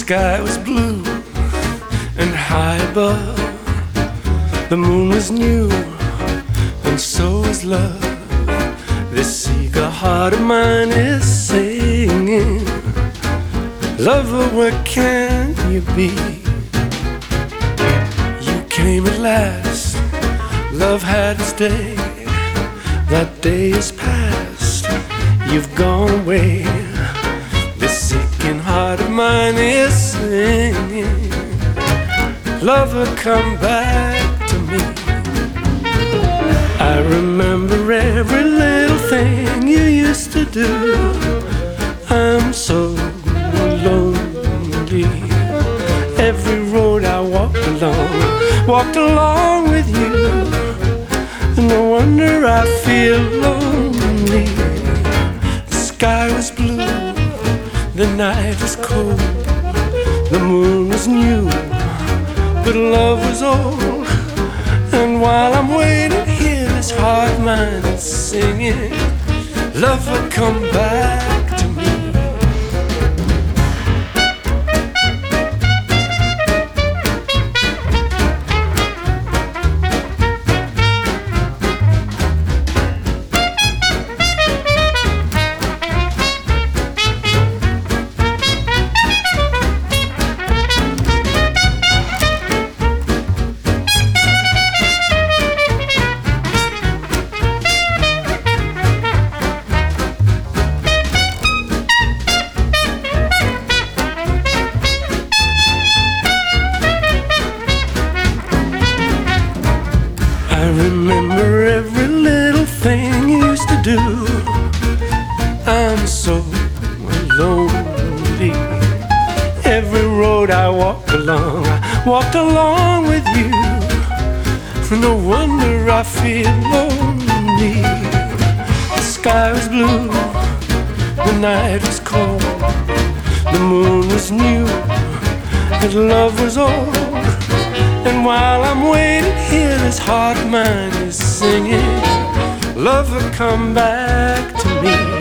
sky was blue and high above. The moon was new and so was love. This eager heart of mine is singing, lover, where can you be? You came at last, love had its day. That day is past, you've gone away. This aching heart of mine is singing, lover, come back to me. I remember every little thing you used to do. I'm so lonely. Every road I walked along with you. No wonder I feel lonely. The sky was blue, the night was cold, the moon was new, but love was old. And while I'm waiting here, this heart of mine is singing, lover, come back to me. I remember every little thing you used to do. I'm so lonely. Every road I walked along with you. No wonder I feel lonely. The sky was blue, the night was cold, the moon was new, and love was old. And while I'm waiting here, this heart of mine is singing, lover, come back to me.